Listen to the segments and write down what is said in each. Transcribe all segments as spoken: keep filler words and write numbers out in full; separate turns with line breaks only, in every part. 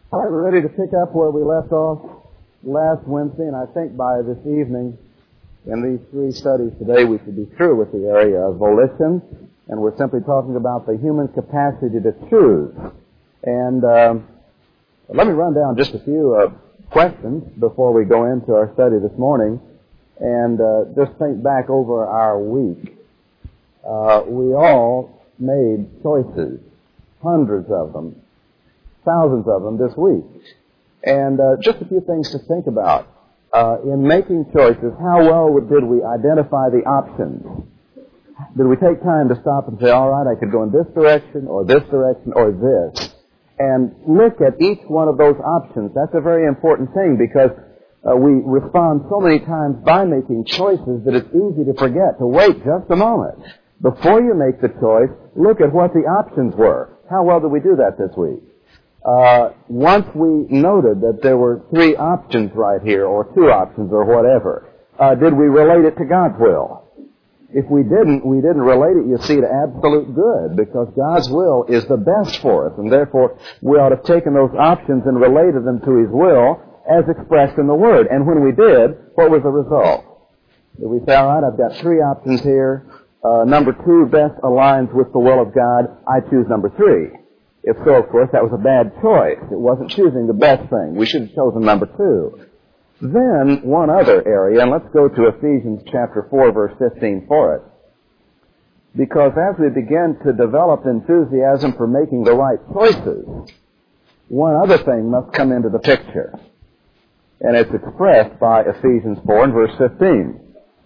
All right, we're ready to pick up where we left off last Wednesday, and I think by this evening, in these three studies today, we should be through with the area of volition, and we're simply talking about the human capacity to choose. And um, let me run down just a few uh, questions before we go into our study this morning, and uh, just think back over our week. Uh, we all made choices, hundreds of them, thousands of them this week. And uh, just a few things to think about. Uh, in making choices, how well did we identify the options? Did we take time to stop and say, all right, I could go in this direction or this direction or this? And look at each one of those options. That's a very important thing because uh, we respond so many times by making choices that it's easy to forget to wait just a moment. Before you make the choice, look at what the options were. How well did we do that this week? Uh, once we noted that there were three options right here, or two options, or whatever, uh, did we relate it to God's will? If we didn't, we didn't relate it, you see, to absolute good, because God's will is the best for us, and therefore we ought to have taken those options and related them to His will as expressed in the Word. And when we did, what was the result? Did we say, all right, I've got three options here, uh, number two best aligns with the will of God, I choose number three. If so, of course, that was a bad choice. It wasn't choosing the best thing. We should have chosen number two. Then, one other area, and let's go to Ephesians chapter four, verse fifteen for it. Because as we begin to develop enthusiasm for making the right choices, one other thing must come into the picture. And it's expressed by Ephesians four and verse fifteen.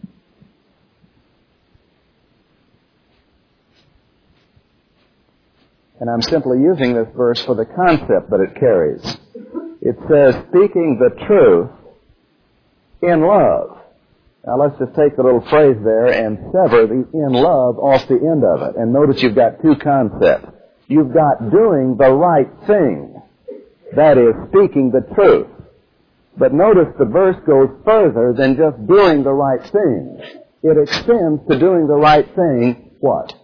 And I'm simply using this verse for the concept that it carries. It says, speaking the truth in love. Now let's just take the little phrase there and sever the in love off the end of it. And notice you've got two concepts. You've got doing the right thing. That is, speaking the truth. But notice the verse goes further than just doing the right thing. It extends to doing the right thing, what?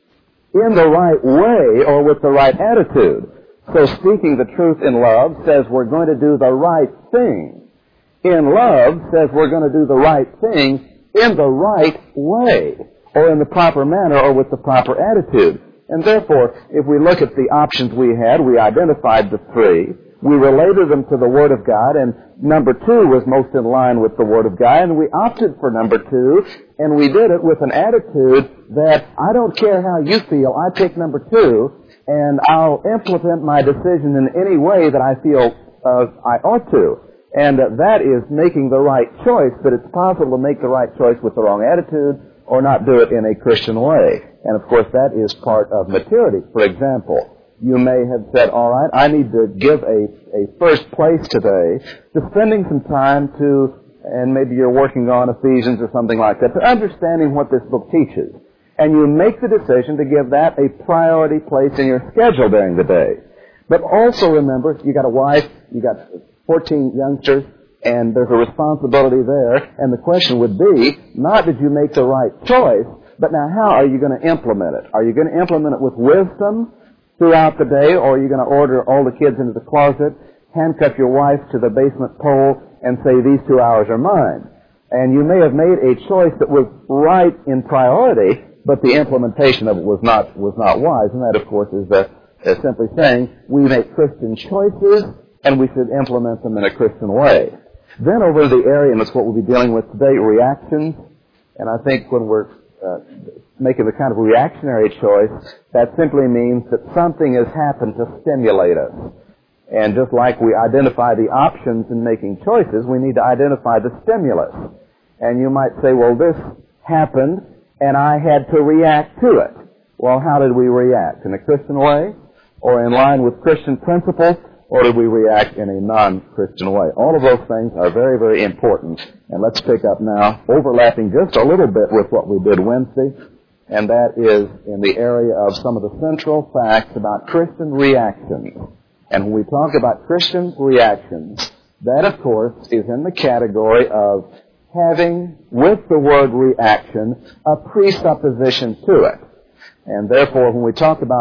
In the right way or with the right attitude. So speaking the truth in love says we're going to do the right thing. In love says we're going to do the right thing in the right way or in the proper manner or with the proper attitude. And therefore, if we look at the options we had, we identified the three. We related them to the Word of God, and number two was most in line with the Word of God, and we opted for number two, and we did it with an attitude that I don't care how you feel, I pick number two, and I'll implement my decision in any way that I feel uh, I ought to. And uh, that is making the right choice, but it's possible to make the right choice with the wrong attitude or not do it in a Christian way. And of course that is part of maturity. For example, you may have said, all right, I need to give a, a first place today to spending some time to, and maybe you're working on Ephesians or something like that, to understanding what this book teaches. And you make the decision to give that a priority place in your schedule during the day. But also remember, you got a wife, you got fourteen youngsters, and there's a responsibility there. And the question would be, not did you make the right choice, but now how are you going to implement it? Are you going to implement it with wisdom throughout the day, or are you going to order all the kids into the closet, handcuff your wife to the basement pole, and say, these two hours are mine? And you may have made a choice that was right in priority, but the implementation of it was not was not wise. And that, of course, is, uh, is simply saying we make Christian choices, and we should implement them in a Christian way. Then over in the area, and that's what we'll be dealing with today, reactions. And I think when we're uh, making the kind of reactionary choice, that simply means that something has happened to stimulate us. And just like we identify the options in making choices, we need to identify the stimulus. And you might say, well, this happened, and I had to react to it. Well, how did we react? In a Christian way? Or in line with Christian principles? Or did we react in a non-Christian way? All of those things are very, very important. And let's pick up now, overlapping just a little bit with what we did Wednesday, and that is in the area of some of the central facts about Christian reactions. And when we talk about Christian reactions, that, of course, is in the category of having, with the word reaction, a presupposition to it. And therefore, when we talk about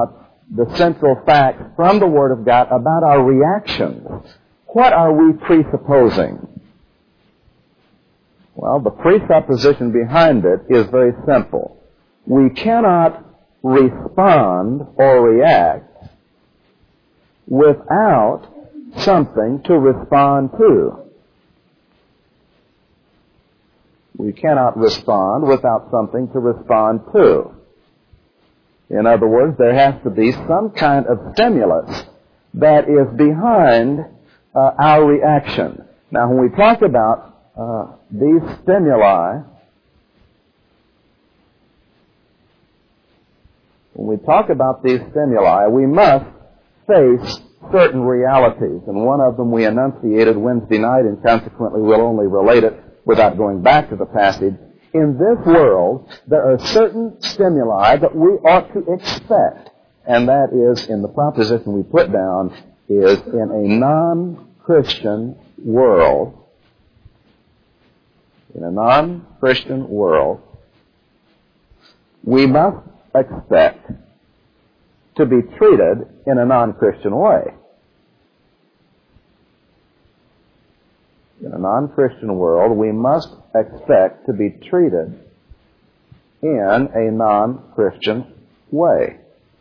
the central facts from the Word of God about our reactions, what are we presupposing? Well, the presupposition behind it is very simple. We cannot respond or react without something to respond to. We cannot respond without something to respond to. In other words, there has to be some kind of stimulus that is behind uh, our reaction. Now, when we talk about uh, these stimuli, when we talk about these stimuli, we must face certain realities, and one of them we enunciated Wednesday night, and consequently we'll only relate it without going back to the passage. In this world, there are certain stimuli that we ought to expect, and that is, in the proposition we put down, is in a non-Christian world, in a non-Christian world, we must expect to be treated in a non-Christian way. In a non-Christian world, we must expect to be treated in a non-Christian way.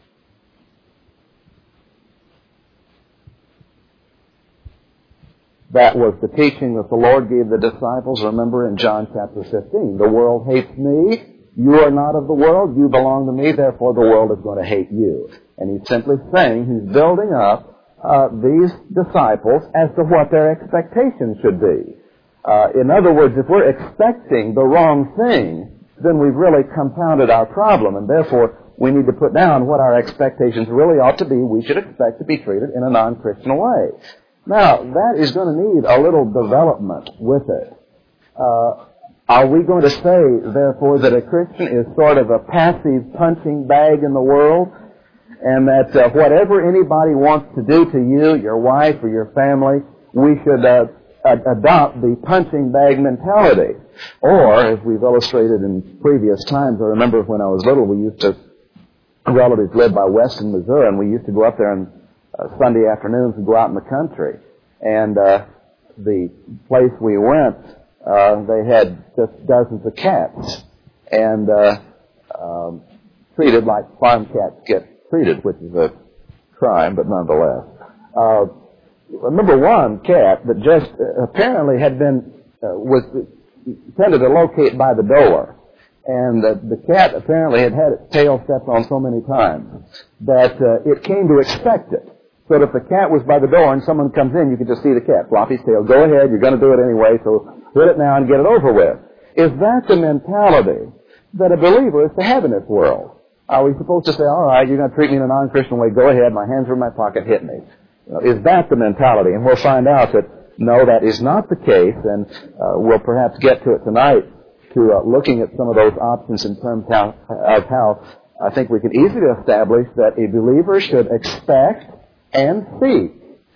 That was the teaching that the Lord gave the disciples, remember, in John chapter fifteen. The world hates me. You are not of the world. You belong to me. Therefore, the world is going to hate you. And he's simply saying he's building up uh, these disciples as to what their expectations should be. Uh, in other words, if we're expecting the wrong thing, then we've really compounded our problem. And therefore, we need to put down what our expectations really ought to be. We should expect to be treated in a non-Christian way. Now, that is going to need a little development with it. Uh, are we going to say, therefore, that a Christian is sort of a passive punching bag in the world, and that uh, whatever anybody wants to do to you, your wife or your family, we should uh, ad- adopt the punching bag mentality? Or, as we've illustrated in previous times, I remember when I was little, we used to, relatives lived by Weston, Missouri, and we used to go up there on uh, Sunday afternoons and go out in the country. And uh, the place we went, uh, they had just dozens of cats, and uh, um, treated like farm cats get treated, which is a crime, but nonetheless. Uh, remember one cat that just uh, apparently had been, uh, was tended to locate by the door. And the, the cat apparently had had its tail stepped on so many times that uh, it came to expect it. So that if the cat was by the door and someone comes in, you could just see the cat flop his tail. Go ahead, you're going to do it anyway, so hit it now and get it over with. Is that the mentality that a believer is to have in this world? Are we supposed to say, all right, you're going to treat me in a non-Christian way, go ahead, my hands are in my pocket, hit me? You know, is that the mentality? And we'll find out that, no, that is not the case, and uh, we'll perhaps get to it tonight, to uh, looking at some of those options in terms how, of how I think we can easily establish that a believer should expect and seek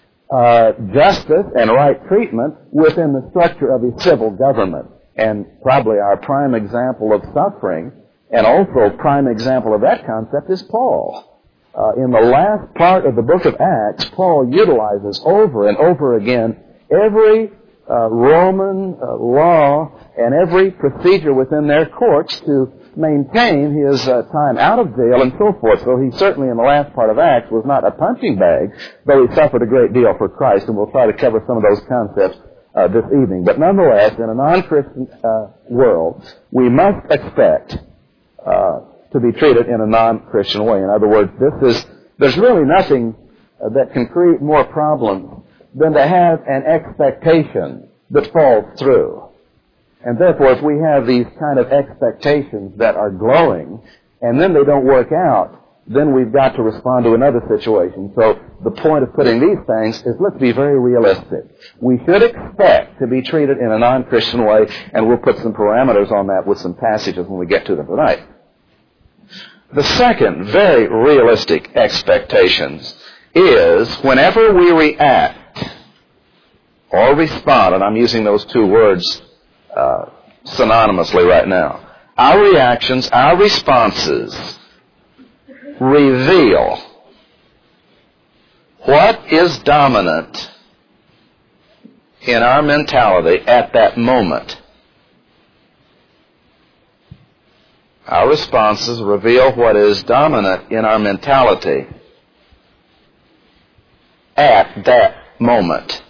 uh, justice and right treatment within the structure of a civil government. And probably our prime example of suffering, and also prime example of that concept, is Paul. Uh, in the last part of the book of Acts, Paul utilizes over and over again every uh, Roman uh, law and every procedure within their courts to maintain his uh, time out of jail and so forth. So he certainly in the last part of Acts was not a punching bag, though he suffered a great deal for Christ, and we'll try to cover some of those concepts uh, this evening. But nonetheless, in a non-Christian uh, world, we must expect uh, to be treated in a non-Christian way. In other words, this is there's really nothing uh, that can create more problems than to have an expectation that falls through. And therefore, if we have these kind of expectations that are glowing, and then they don't work out, then we've got to respond to another situation. So the point of putting these things is, let's be very realistic. We should expect to be treated in a non-Christian way, and we'll put some parameters on that with some passages when we get to them tonight. The second very realistic expectation is whenever we react or respond, and I'm using those two words Uh, synonymously right now. Our reactions, our responses reveal What is dominant in our mentality at that moment? Our responses reveal what is dominant in our mentality at that moment.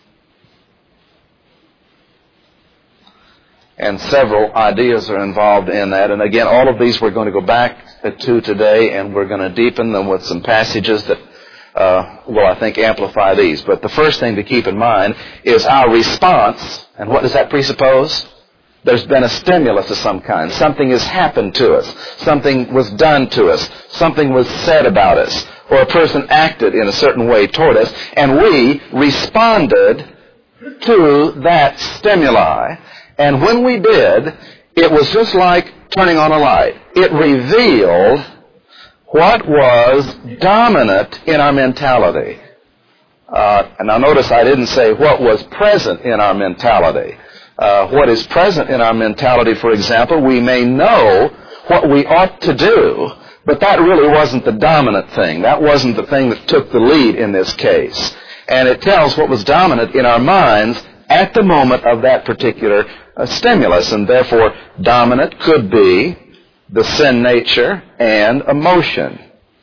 And several ideas are involved in that. And again, all of these we're going to go back to today, and we're going to deepen them with some passages that uh, will, I think, amplify these. But the first thing to keep in mind is our response. And what does that presuppose? There's been a stimulus of some kind. Something has happened to us. Something was done to us. Something was said about us. Or a person acted in a certain way toward us, and we responded to that stimuli. And when we did, it was just like turning on a light. It revealed what was dominant in our mentality. Uh, and now notice I didn't say what was present in our mentality. Uh, what is present in our mentality, for example, we may know what we ought to do, but that really wasn't the dominant thing. That wasn't the thing that took the lead in this case. And it tells what was dominant in our minds at the moment of that particular uh, stimulus. And therefore, dominant could be the sin nature and emotion.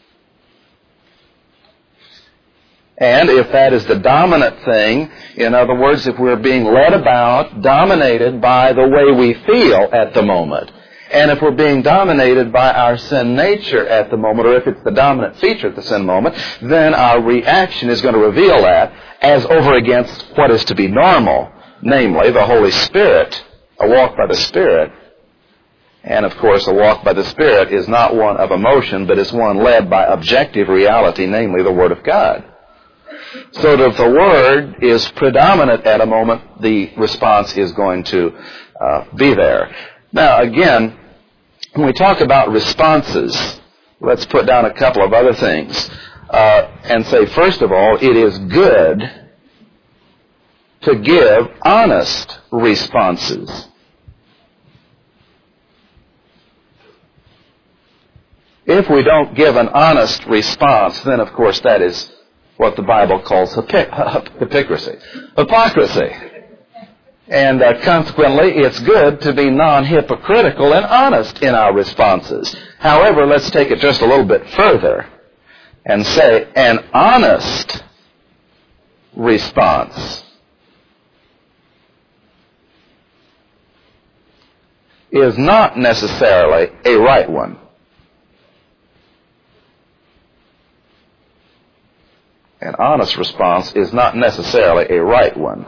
And if that is the dominant thing, in other words, if we're being led about, dominated by the way we feel at the moment, and if we're being dominated by our sin nature at the moment, or if it's the dominant feature at the sin moment, then our reaction is going to reveal that as over against what is to be normal, namely the Holy Spirit, a walk by the Spirit. And of course, a walk by the Spirit is not one of emotion, but is one led by objective reality, namely the Word of God. So that if the Word is predominant at a moment, the response is going to uh, be there. Now, again, when we talk about responses, let's put down a couple of other things uh, and say, first of all, it is good to give honest responses. If we don't give an honest response, then, of course, that is what the Bible calls hypocrisy. Hypocrisy. And uh, consequently, it's good to be non-hypocritical and honest in our responses. However, let's take it just a little bit further and say an honest response is not necessarily a right one. An honest response is not necessarily a right one.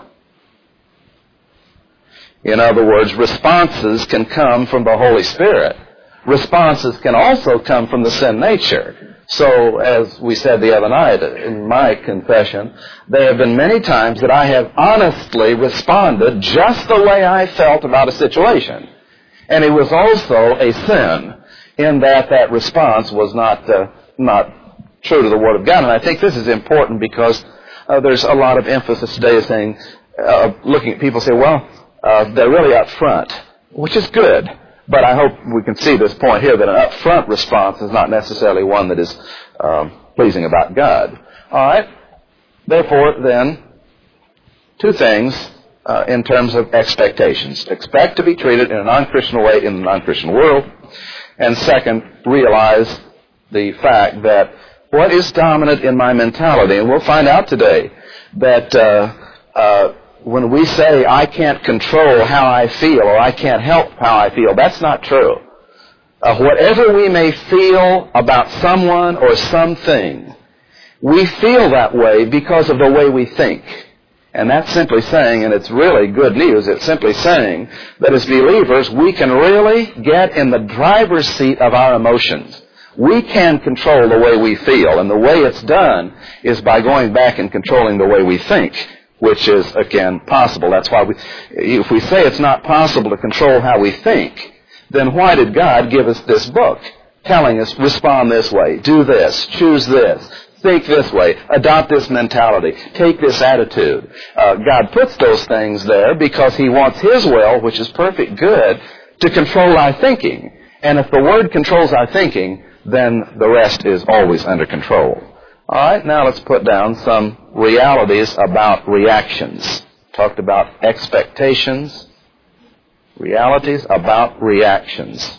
In other words, responses can come from the Holy Spirit. Responses can also come from the sin nature. So, as we said the other night in my confession, there have been many times that I have honestly responded just the way I felt about a situation. And it was also a sin in that that response was not uh, not true to the Word of God. And I think this is important because uh, there's a lot of emphasis today saying, uh, looking at people say, well, uh, they're really up front, which is good. But I hope we can see this point here that an up front response is not necessarily one that is um, pleasing about God. All right? Therefore, then, two things uh, in terms of expectations. Expect to be treated in a non-Christian way in the non-Christian world. And second, realize the fact that what is dominant in my mentality, and we'll find out today that uh, uh, when we say I can't control how I feel or I can't help how I feel, that's not true. Uh, whatever we may feel about someone or something, we feel that way because of the way we think. And that's simply saying, and it's really good news, it's simply saying that as believers, we can really get in the driver's seat of our emotions. We can control the way we feel, and the way it's done is by going back and controlling the way we think, which is, again, possible. That's why we, if we say it's not possible to control how we think, then why did God give us this book, telling us, respond this way, do this, choose this, think this way, adopt this mentality, take this attitude? Uh, God puts those things there because He wants His will, which is perfect good, to control our thinking. And if the Word controls our thinking, then the rest is always under control. All right, now let's put down some realities about reactions. Talked about expectations, realities about reactions.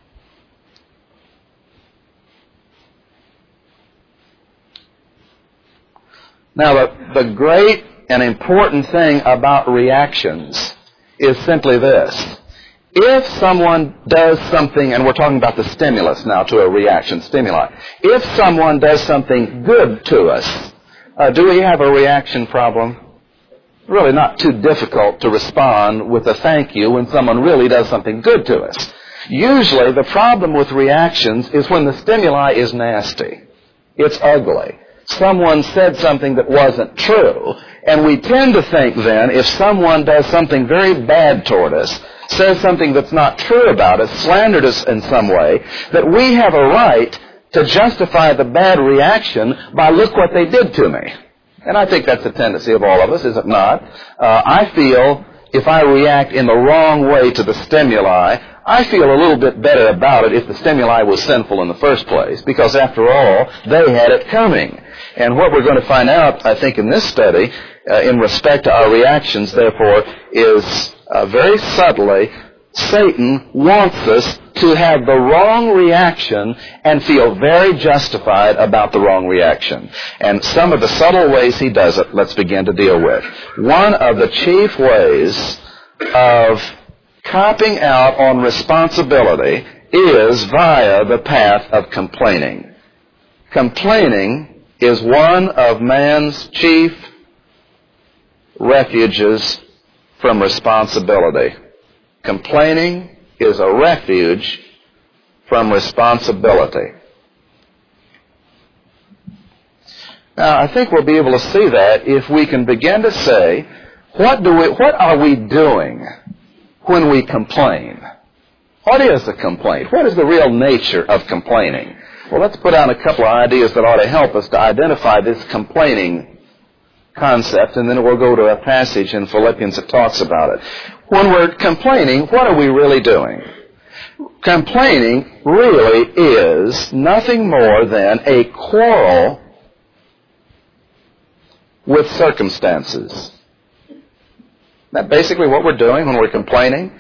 Now, the, the great and important thing about reactions is simply this. If someone does something, and we're talking about the stimulus now to a reaction, stimuli. If someone does something good to us, uh, do we have a reaction problem? Really not too difficult to respond with a thank you when someone really does something good to us. Usually the problem with reactions is when the stimuli is nasty. It's ugly. Someone said something that wasn't true, and we tend to think then if someone does something very bad toward us, says something that's not true about us, slandered us in some way, that we have a right to justify the bad reaction by look what they did to me. And I think that's the tendency of all of us, is it not? Uh, I feel if I react in the wrong way to the stimuli, I feel a little bit better about it if the stimuli was sinful in the first place, because after all, they had it coming. And what we're going to find out, I think, in this study, uh, in respect to our reactions, therefore, is uh, very subtly, Satan wants us to have the wrong reaction and feel very justified about the wrong reaction. And some of the subtle ways he does it, let's begin to deal with. One of the chief ways of copping out on responsibility is via the path of complaining. Complaining is one of man's chief refuges from responsibility. Complaining is a refuge from responsibility. Now, I think we'll be able to see that if we can begin to say, what do we, what are we doing when we complain? What is a complaint? What is the real nature of complaining? Well, let's put out a couple of ideas that ought to help us to identify this complaining concept, and then we'll go to a passage in Philippians that talks about it. When we're complaining, what are we really doing? Complaining really is nothing more than a quarrel with circumstances. Isn't that basically what we're doing when we're complaining?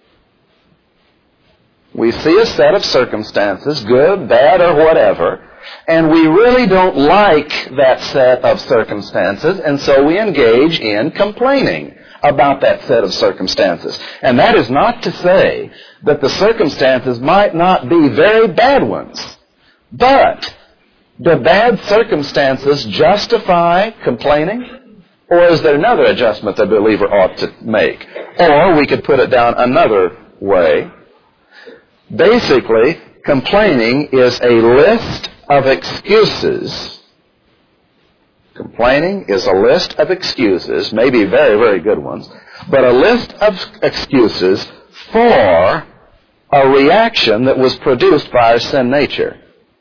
We see a set of circumstances, good, bad, or whatever, and we really don't like that set of circumstances, and so we engage in complaining about that set of circumstances. And that is not to say that the circumstances might not be very bad ones, but do bad circumstances justify complaining? Or is there another adjustment the believer ought to make? Or we could put it down another way. Basically, complaining is a list of excuses. Complaining is a list of excuses, maybe very, very good ones, but a list of excuses for a reaction that was produced by our sin nature.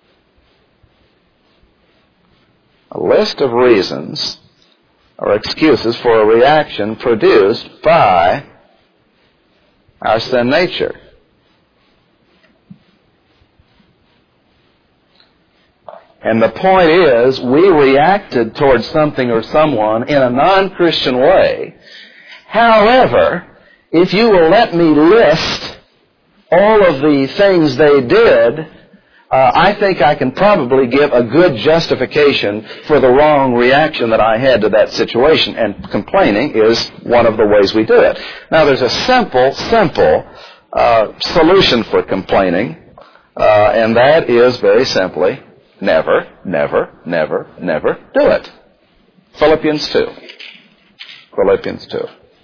A list of reasons or excuses for a reaction produced by our sin nature. And the point is, we reacted towards something or someone in a non-Christian way. However, if you will let me list all of the things they did, uh, I think I can probably give a good justification for the wrong reaction that I had to that situation. And complaining is one of the ways we do it. Now, there's a simple, simple uh, solution for complaining, uh, and that is very simply, Never, never, never, never do it. Philippians two. Philippians two.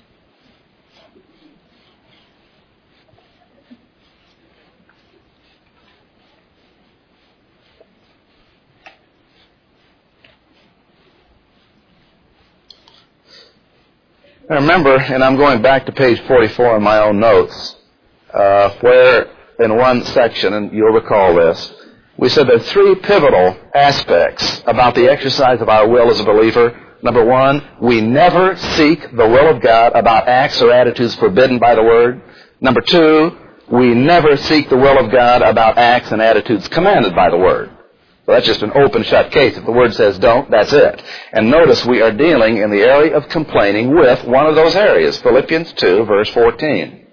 Now remember, and I'm going back to page forty-four in my own notes, uh, where in one section, and you'll recall this, we said there are three pivotal aspects about the exercise of our will as a believer. Number one, we never seek the will of God about acts or attitudes forbidden by the Word. Number two, we never seek the will of God about acts and attitudes commanded by the Word. Well, that's just an open-shut case. If the Word says don't, that's it. And notice we are dealing in the area of complaining with one of those areas. Philippians two, verse fourteen.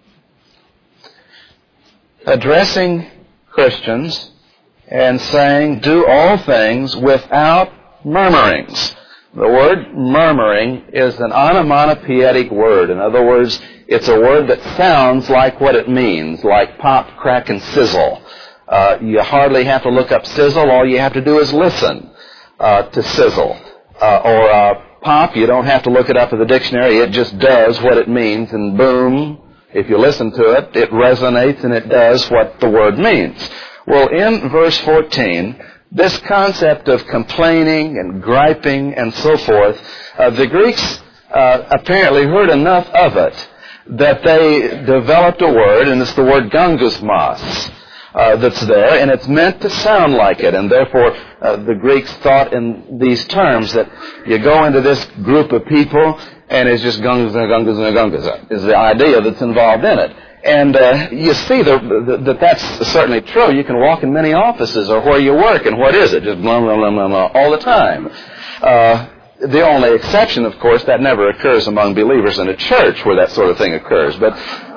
Addressing Christians and saying, do all things without murmurings. The word murmuring is an onomatopoetic word. In other words, it's a word that sounds like what it means, like pop, crack, and sizzle. Uh, you hardly have to look up sizzle. All you have to do is listen uh, to sizzle. Uh, or uh, pop, you don't have to look it up in the dictionary. It just does what it means, and boom, if you listen to it, it resonates and it does what the word means. Well, in verse fourteen, this concept of complaining and griping and so forth, uh, the Greeks uh, apparently heard enough of it that they developed a word, and it's the word gongusmos. Uh, that's there, and it's meant to sound like it, and therefore uh, the Greeks thought in these terms that you go into this group of people, and it's just gungas and gungas and gungas is the idea that's involved in it. And uh, you see the, the, that that's certainly true. You can walk in many offices or where you work, and what is it? Just blah, blah, blah, blah, blah, all the time. Uh, The only exception, of course, that never occurs among believers in a church where that sort of thing occurs. But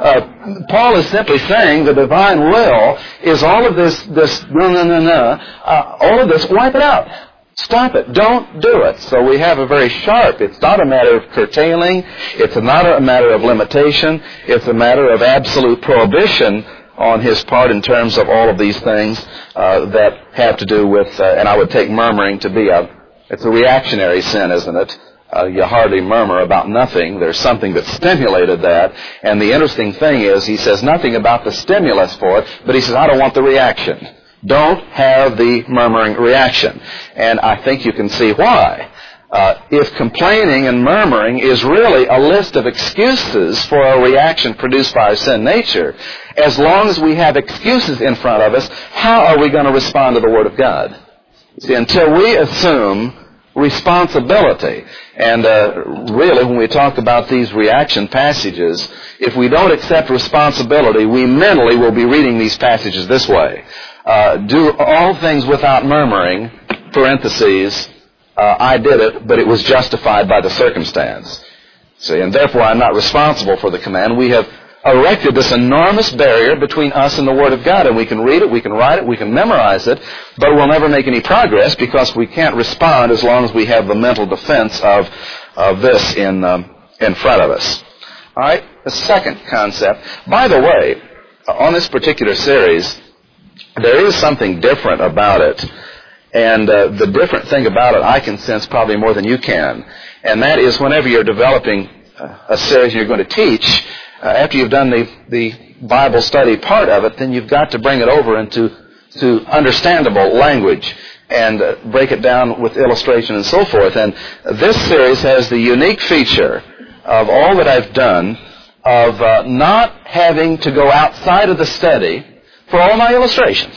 uh, Paul is simply saying the divine will is all of this, this, no, no, no, no, uh, all of this, wipe it out. Stop it. Don't do it. So we have a very sharp, it's not a matter of curtailing, it's not a matter of limitation, it's a matter of absolute prohibition on his part in terms of all of these things uh, that have to do with, uh, and I would take murmuring to be a It's a reactionary sin, isn't it? Uh, you hardly murmur about nothing. There's something that stimulated that. And the interesting thing is, he says nothing about the stimulus for it, but he says, I don't want the reaction. Don't have the murmuring reaction. And I think you can see why. Uh, if complaining and murmuring is really a list of excuses for a reaction produced by our sin nature, as long as we have excuses in front of us, how are we going to respond to the Word of God? See, until we assume responsibility, and uh, really when we talk about these reaction passages, if we don't accept responsibility, we mentally will be reading these passages this way. Uh, do all things without murmuring, parentheses, uh, I did it, but it was justified by the circumstance. See, and therefore I'm not responsible for the command. We have erected this enormous barrier between us and the Word of God, and we can read it, we can write it, we can memorize it, but we'll never make any progress because we can't respond as long as we have the mental defense of of this in um, in front of us. All right, the second concept. By the way, on this particular series, there is something different about it, and uh, the different thing about it I can sense probably more than you can, and that is whenever you're developing a series and you're going to teach, Uh, after you've done the, the Bible study part of it, then you've got to bring it over into to understandable language and uh, break it down with illustration and so forth. And this series has the unique feature of all that I've done of uh, not having to go outside of the study for all my illustrations.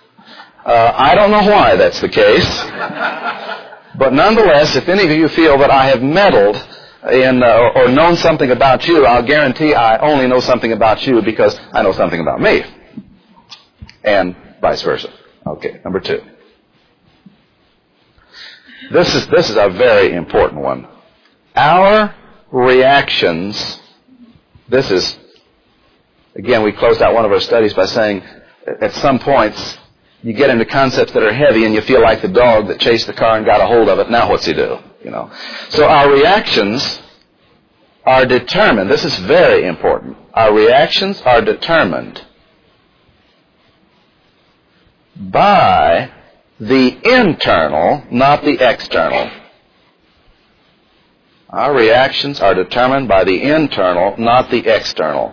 Uh, I don't know why that's the case, but nonetheless, if any of you feel that I have meddled in, uh, or known something about you, I'll guarantee I only know something about you because I know something about me. And vice versa. Okay, number two. This is, this is a very important one. Our reactions, this is, again, we closed out one of our studies by saying at some points you get into concepts that are heavy and you feel like the dog that chased the car and got a hold of it. Now what's he do? You know. So our reactions are determined. This is very important. Our reactions are determined by the internal, not the external. Our reactions are determined by the internal, not the external.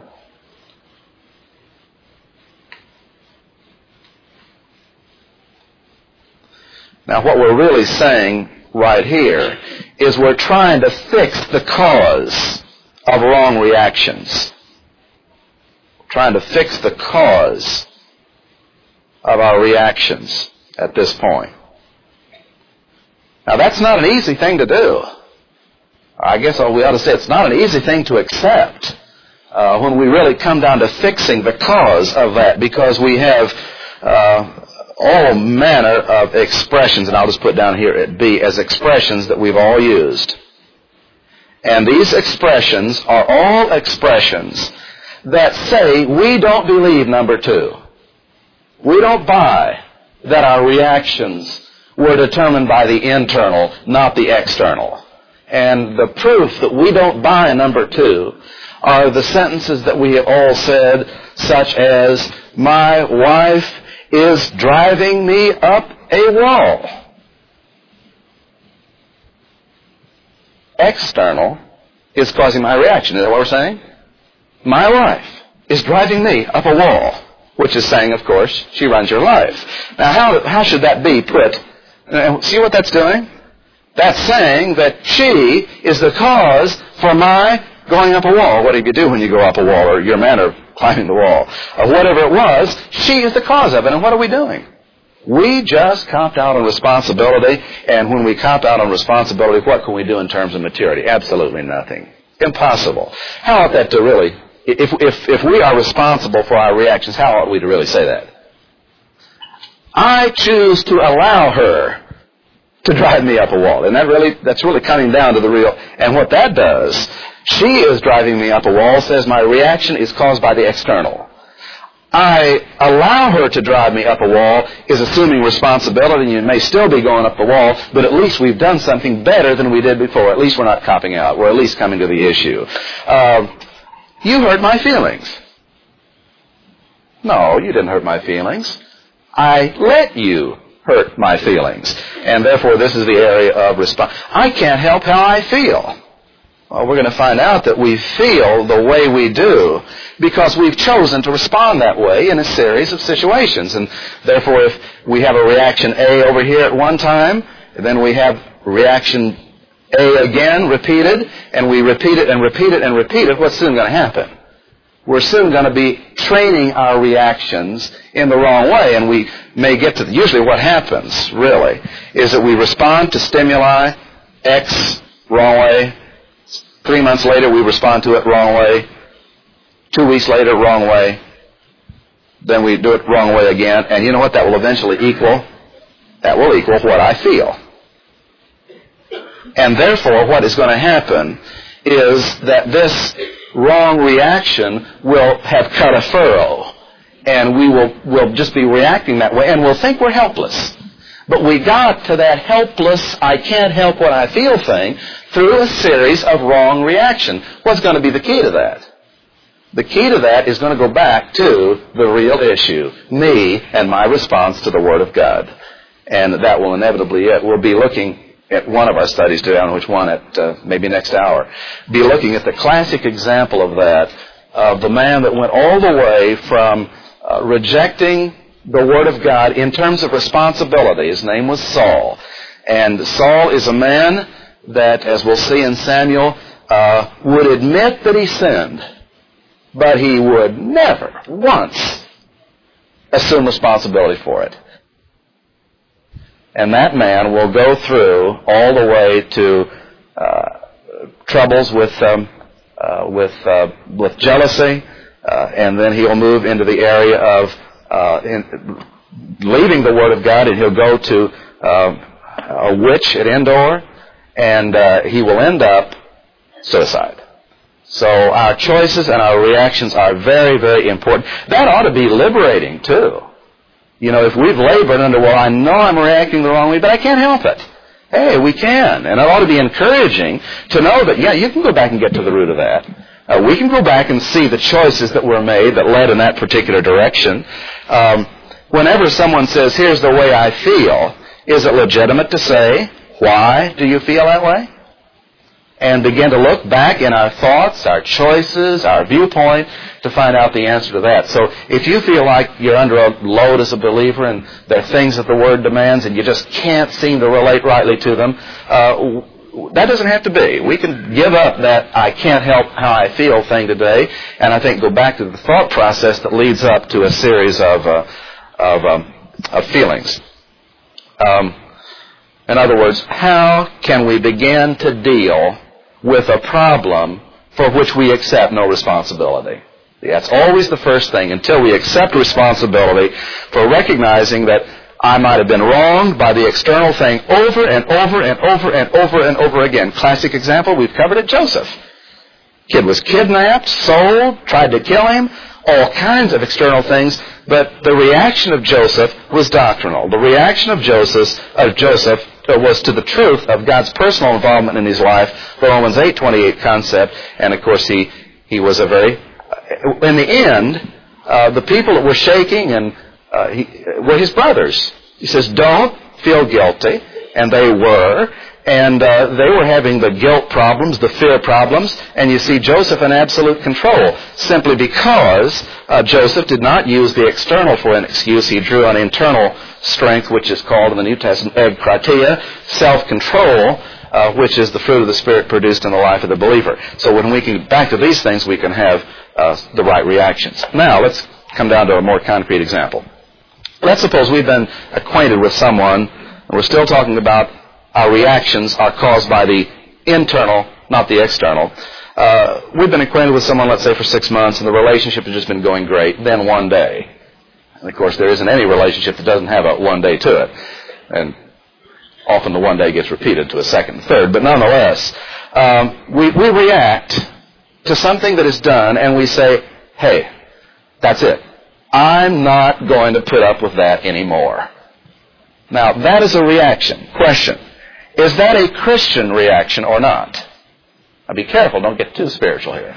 Now, what we're really saying right here is we're trying to fix the cause of wrong reactions. We're trying to fix the cause of our reactions at this point. Now, that's not an easy thing to do. I guess we ought to say it's not an easy thing to accept uh, when we really come down to fixing the cause of that, because we have uh, all manner of expressions, and I'll just put down here at B as expressions that we've all used. And these expressions are all expressions that say we don't believe number two. We don't buy that our reactions were determined by the internal, not the external. And the proof that we don't buy number two are the sentences that we have all said, such as, my wife is driving me up a wall. External is causing my reaction. Is that what we're saying? My wife is driving me up a wall, which is saying, of course, she runs your life. Now, how, how should that be put? See what that's doing? That's saying that she is the cause for my going up a wall. What do you do when you go up a wall, or your manner of climbing the wall? Or whatever it was, she is the cause of it. And what are we doing? We just copped out on responsibility, and when we cop out on responsibility, what can we do in terms of maturity? Absolutely nothing. Impossible. How ought that to really, if, if, if we are responsible for our reactions, how ought we to really say that? I choose to allow her to drive me up a wall. And that really, that's really coming down to the real, and what that does, she is driving me up a wall, says my reaction is caused by the external. I allow her to drive me up a wall is assuming responsibility, and you may still be going up the wall, but at least we've done something better than we did before. At least we're not copping out. We're at least coming to the issue. Uh, you hurt my feelings. No, you didn't hurt my feelings. I let you hurt my feelings. And therefore, this is the area of response. I can't help how I feel. Well, we're going to find out that we feel the way we do because we've chosen to respond that way in a series of situations. And therefore, if we have a reaction A over here at one time, then we have reaction A again repeated, and we repeat it and repeat it and repeat it, what's soon going to happen? We're soon going to be training our reactions in the wrong way, and we may get to, usually what happens, really, is that we respond to stimuli, X, wrong way. Three months later, we respond to it wrong way. Two weeks later, wrong way. Then we do it wrong way again. And you know what that will eventually equal? That will equal what I feel. And therefore, what is going to happen is that this wrong reaction will have cut a furrow. And we will will just be reacting that way. And we'll think we're helpless. But we got to that helpless, I can't help what I feel thing through a series of wrong reaction. What's going to be the key to that? The key to that is going to go back to the real issue, me and my response to the Word of God. And that will inevitably, it. We'll be looking at one of our studies today, on which one at uh, maybe next hour, be looking at the classic example of that, of the man that went all the way from uh, rejecting the Word of God in terms of responsibility. His name was Saul. And Saul is a man that, as we'll see in Samuel, uh, would admit that he sinned, but he would never once assume responsibility for it. And that man will go through all the way to uh, troubles with um, uh, with uh, with jealousy, uh, and then he'll move into the area of Uh, in, leaving the Word of God, and he'll go to uh, a witch at Endor, and uh, he will end up suicide. So our choices and our reactions are very, very important. That ought to be liberating, too. You know, if we've labored under, well, I know I'm reacting the wrong way, but I can't help it. Hey, we can. And it ought to be encouraging to know that, yeah, you can go back and get to the root of that. Uh, we can go back and see the choices that were made that led in that particular direction. Um, whenever someone says, here's the way I feel, is it legitimate to say, why do you feel that way? And begin to look back in our thoughts, our choices, our viewpoint, to find out the answer to that. So if you feel like you're under a load as a believer and there are things that the Word demands and you just can't seem to relate rightly to them, uh, that doesn't have to be. We can give up that I can't help how I feel thing today, and I think go back to the thought process that leads up to a series of uh, of, um, of feelings. Um, in other words, how can we begin to deal with a problem for which we accept no responsibility? That's always the first thing, until we accept responsibility for recognizing that I might have been wronged by the external thing over and over and over and over and over again. Classic example, we've covered it, Joseph. Kid was kidnapped, sold, tried to kill him, all kinds of external things, but the reaction of Joseph was doctrinal. The reaction of Joseph, of Joseph was to the truth of God's personal involvement in his life, the Romans eight twenty-eight concept, and of course he, he was a very, in the end, uh, the people that were shaking and uh, he, were his brothers. He says, don't feel guilty, and they were. And uh, they were having the guilt problems, the fear problems, and you see Joseph in absolute control, simply because uh, Joseph did not use the external for an excuse. He drew on internal strength, which is called in the New Testament egkratia, self-control, uh, which is the fruit of the Spirit produced in the life of the believer. So when we can get back to these things, we can have uh, the right reactions. Now, let's come down to a more concrete example. Let's suppose we've been acquainted with someone, and we're still talking about our reactions are caused by the internal, not the external. Uh, we've been acquainted with someone, let's say, for six months, and the relationship has just been going great. Then one day, and of course there isn't any relationship that doesn't have a one day to it. And often the one day gets repeated to a second and third. But nonetheless, um, we, we react to something that is done, and we say, hey, that's it. I'm not going to put up with that anymore. Now, that is a reaction. Question. Is that a Christian reaction or not? Now be careful, don't get too spiritual here.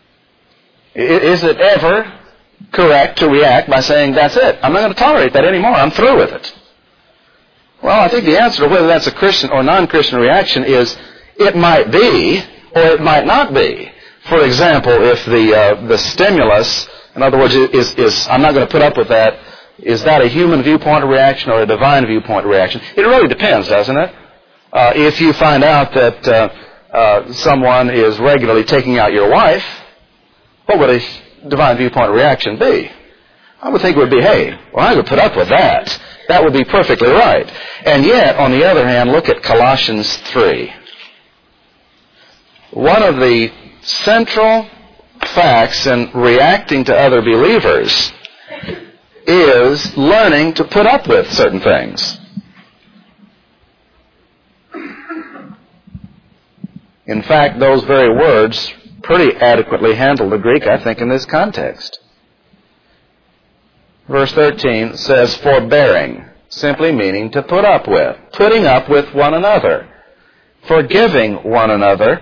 Is it ever correct to react by saying, that's it, I'm not going to tolerate that anymore, I'm through with it? Well, I think the answer to whether that's a Christian or non-Christian reaction is, it might be, or it might not be. For example, if the uh, the stimulus, in other words, is, is I'm not going to put up with that, is that a human viewpoint reaction or a divine viewpoint reaction? It really depends, doesn't it? Uh, if you find out that uh, uh, someone is regularly taking out your wife, what would a divine viewpoint reaction be? I would think it would be, hey, well, I would put up with that. That would be perfectly right. And yet, on the other hand, look at Colossians three. One of the central facts in reacting to other believers is learning to put up with certain things. In fact, those very words pretty adequately handle the Greek, I think, in this context. Verse thirteen says, forbearing, simply meaning to put up with, putting up with one another, forgiving one another.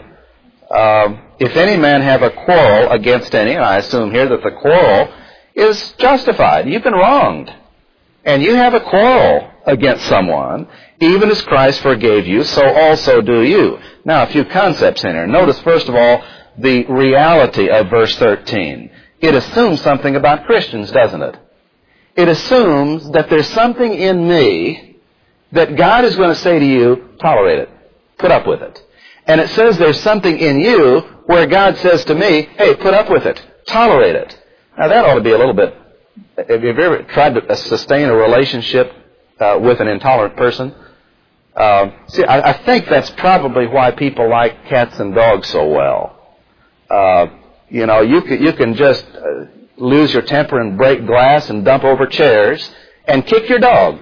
Uh, if any man have a quarrel against any, and I assume here that the quarrel is justified. You've been wronged. And you have a quarrel against someone, even as Christ forgave you, so also do you. Now, a few concepts in here. Notice, first of all, the reality of verse thirteen. It assumes something about Christians, doesn't it? It assumes that there's something in me that God is going to say to you, tolerate it, put up with it. And it says there's something in you where God says to me, hey, put up with it, tolerate it. Now, that ought to be a little bit... Have you ever tried to sustain a relationship uh, with an intolerant person? Uh, see, I, I think that's probably why people like cats and dogs so well. Uh, you know, you can, you can just uh, lose your temper and break glass and dump over chairs and kick your dog.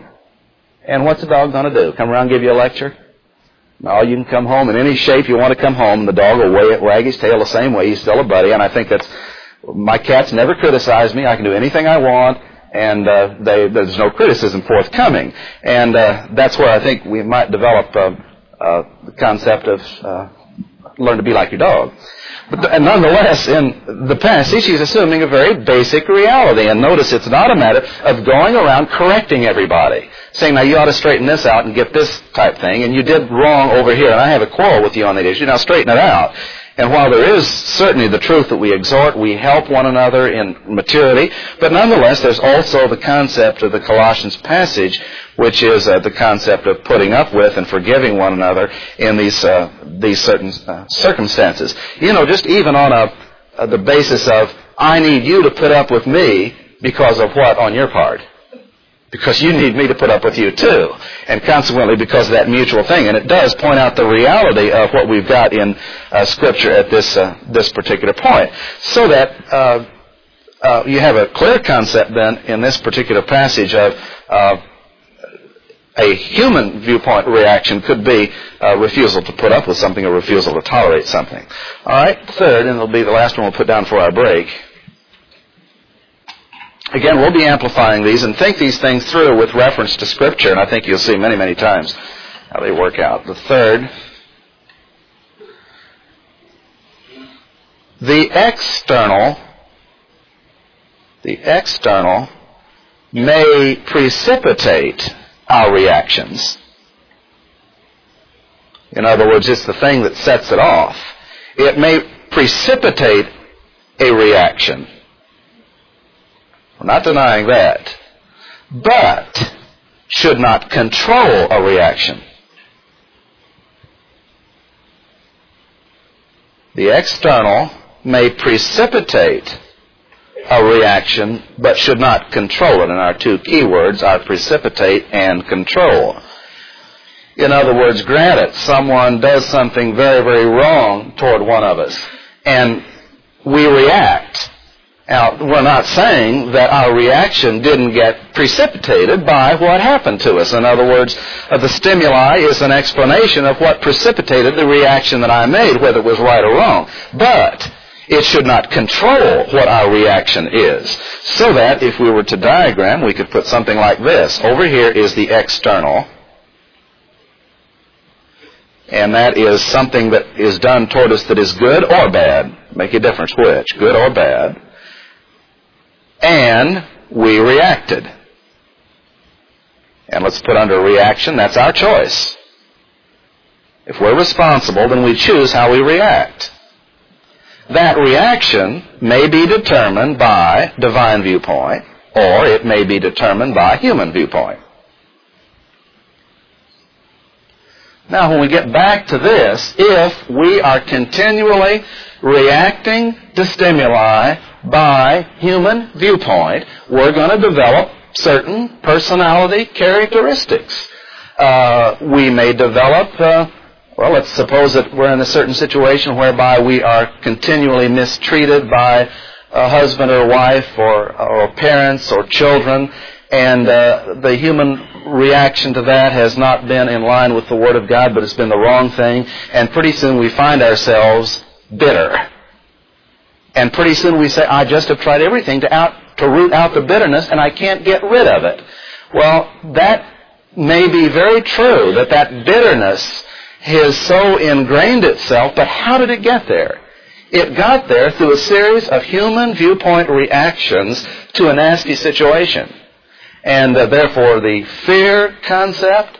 And what's the dog going to do? Come around and give you a lecture? No, you can come home in any shape you want to come home, and the dog will wag his tail the same way. He's still a buddy, and I think that's... My cats never criticize me. I can do anything I want, and uh, they, there's no criticism forthcoming. And uh, that's where I think we might develop uh, uh, the concept of uh, learn to be like your dog. But and nonetheless, in the passage, he's assuming a very basic reality. And notice it's not a matter of going around correcting everybody, saying, now you ought to straighten this out and get this type thing, and you did wrong over here, and I have a quarrel with you on that issue. Now straighten it out. And while there is certainly the truth that we exhort, we help one another in maturity, but nonetheless there's also the concept of the Colossians passage, which is uh, the concept of putting up with and forgiving one another in these uh, these certain uh, circumstances. You know, just even on a, uh, the basis of, I need you to put up with me because of what on your part? Because you need me to put up with you too. And consequently, because of that mutual thing. And it does point out the reality of what we've got in uh, Scripture at this uh, this particular point. So that uh, uh, you have a clear concept then in this particular passage of uh, a human viewpoint reaction could be a refusal to put up with something, a refusal to tolerate something. All right, third, and it'll be the last one we'll put down for our break. Again, we'll be amplifying these and think these things through with reference to Scripture, and I think you'll see many, many times how they work out. The third, the external, the external may precipitate our reactions. In other words, it's the thing that sets it off. It may precipitate a reaction. We're not denying that. But should not control a reaction. The external may precipitate a reaction, but should not control it. And our two key words are precipitate and control. In other words, granted, someone does something very, very wrong toward one of us, and we react. Now, we're not saying that our reaction didn't get precipitated by what happened to us. In other words, uh, the stimuli is an explanation of what precipitated the reaction that I made, whether it was right or wrong. But it should not control what our reaction is. So that if we were to diagram, we could put something like this. Over here is the external. And that is something that is done toward us that is good or bad. Make a difference which, good or bad. And we reacted. And let's put under reaction, that's our choice. If we're responsible, then we choose how we react. That reaction may be determined by divine viewpoint, or it may be determined by human viewpoint. Now, when we get back to this, if we are continually reacting to stimuli by human viewpoint, we're going to develop certain personality characteristics. Uh, we may develop... Uh, Well, let's suppose that we're in a certain situation whereby we are continually mistreated by a husband or wife or, or parents or children, and uh, the human reaction to that has not been in line with the Word of God, but it's been the wrong thing, and pretty soon we find ourselves bitter. And pretty soon we say, I just have tried everything to, out, to root out the bitterness, and I can't get rid of it. Well, that may be very true, that that bitterness has so ingrained itself, but how did it get there? It got there through a series of human viewpoint reactions to a nasty situation. And uh, therefore the fear concept,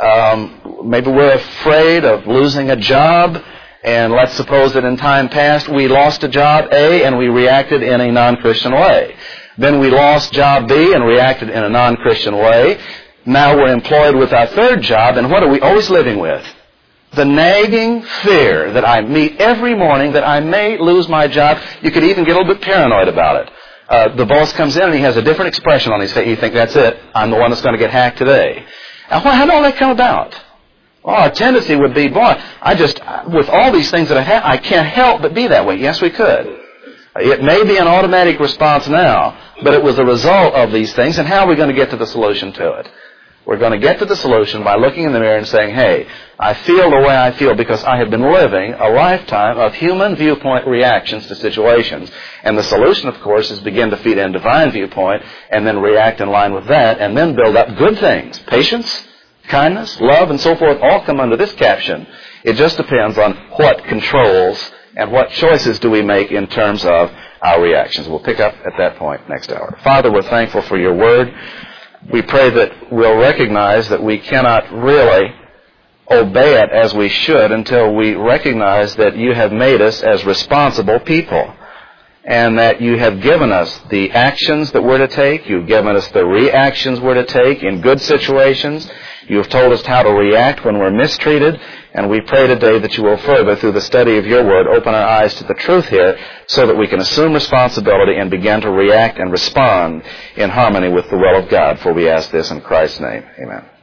um, maybe we're afraid of losing a job, and let's suppose that in time past we lost a job A and we reacted in a non-Christian way. Then we lost job B and reacted in a non-Christian way. Now we're employed with our third job, and what are we always living with? The nagging fear that I meet every morning that I may lose my job. You could even get a little bit paranoid about it. Uh, the boss comes in and he has a different expression on his face. You think, that's it. I'm the one that's going to get hacked today. Now, how did all that come about? Well, our tendency would be, boy, I just, with all these things that I have, I can't help but be that way. Yes, we could. It may be an automatic response now, but it was a result of these things. And how are we going to get to the solution to it? We're going to get to the solution by looking in the mirror and saying, hey, I feel the way I feel because I have been living a lifetime of human viewpoint reactions to situations. And the solution, of course, is begin to feed in divine viewpoint and then react in line with that and then build up good things. Patience, kindness, love, and so forth all come under this caption. It just depends on what controls and what choices do we make in terms of our reactions. We'll pick up at that point next hour. Father, we're thankful for your word. We pray that we'll recognize that we cannot really obey it as we should until we recognize that you have made us as responsible people and that you have given us the actions that we're to take. You've given us the reactions we're to take in good situations. You have told us how to react when we're mistreated. And we pray today that you will further, through the study of your word, open our eyes to the truth here so that we can assume responsibility and begin to react and respond in harmony with the will of God. For we ask this in Christ's name. Amen.